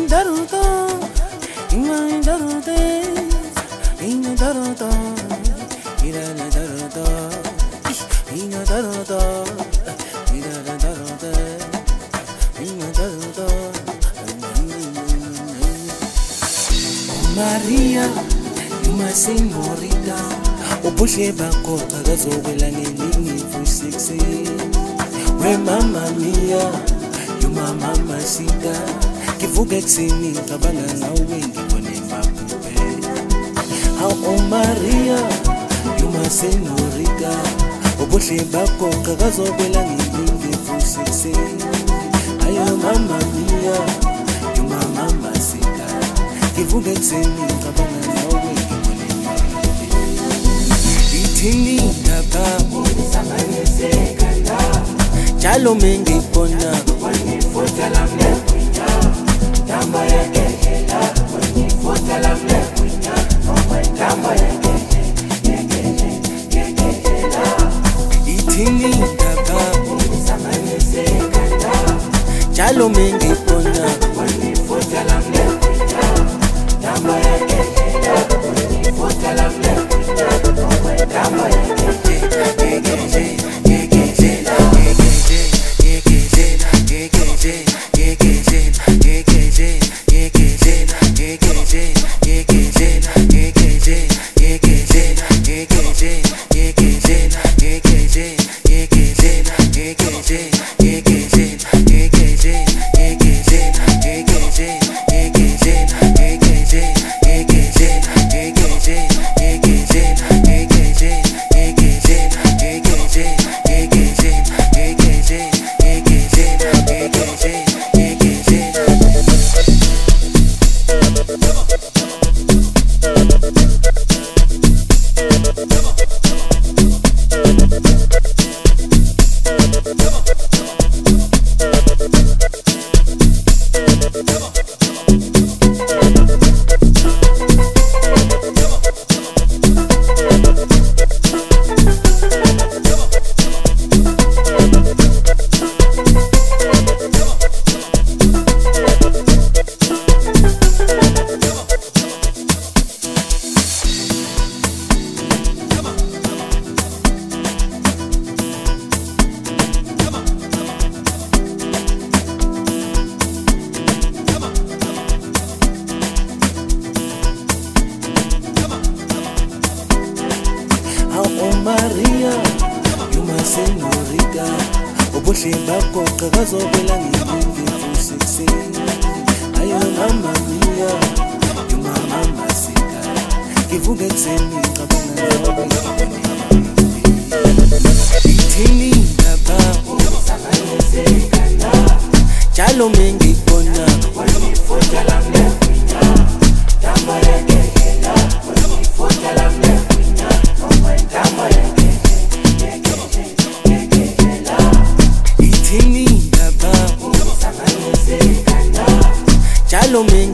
Maria, you my señorita. Ubushe bako kagazobela ngelingi sexy. We mamma mia, you my mama sita. Kivuga kusini kabanga nawe ngibone mapupe. Oh Maria, you my señorita. Ubushe bako kagazobela ngelingi sexy. Ayo mamma mia, you my mama sita. Kivuga kusini kabanga nawe ngibone mapupe. Itini ndaba Chalo mengi pona Futa la mlekunya Tamba yake hela Futa la mlekunya Tamba yake hela Itini ndaba Chalo mengi pona Futa la mlekunya Tamba yake hela Futa la mlekunya Tamba yake Maria, you my señorita. Ubushe bako kagazobela ngelingi sexy. Ayo mamma mia, you my mama sita. Kivuga kusini kabanga nawe Itini ndaba Chalo mengi pona Futa la mlekunya Tamba yake hela Futa la mlekunya Tamba yake hela Itini ndaba Chalo mengi